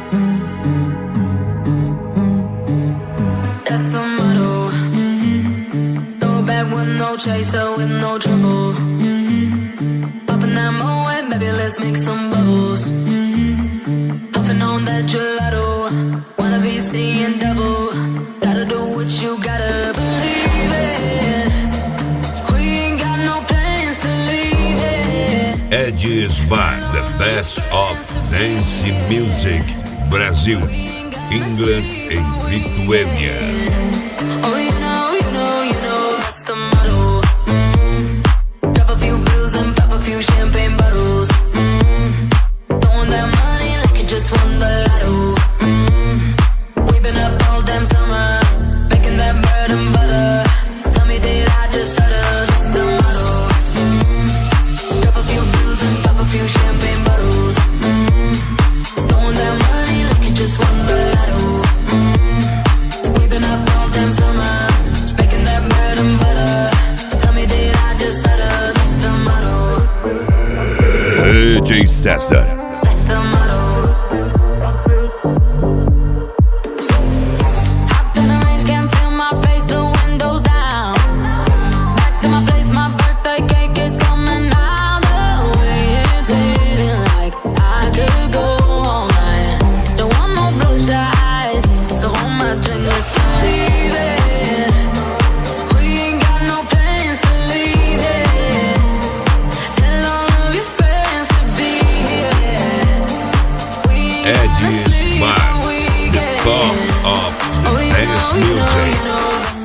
That's the motto. Throw it back with no chaser, with no trouble. Popping that Moet, baby, let's make some bubbles. Puffing on that gelato. Wanna be seeing double. Gotta do what you gotta believe it. We ain't got no plans to leave it. Ed Sbar, the best of dance music. Brasil, England and Lithuania. Oh, you know, that's the motto. Drop a few pills and pop a few champagne bottles. Throwing that money like you just won the lotto. We've been up all damn summer, making that bread and butter. Tell me, did I just stutter? That's the motto. Drop a few pills and pop a few champagne bottles. Throwing that money like you just won the lotto. We've been up all damn summer, making that bread and butter. Tell me, did I just stutter? That's the motto. DJ César. That's the motto. Hopped in the range, can't feel my face, the windows down. Back to my place, my birthday cake is coming out. The way it's hitting, like I could go all night. Don't want no bloodshot eyes, so hold my drink, let's leave it. We ain't got no plans to leave it. Tell all of your friends to be here. We ain't Ed gonna sleep Sbar, when we the get top here. of the dance music.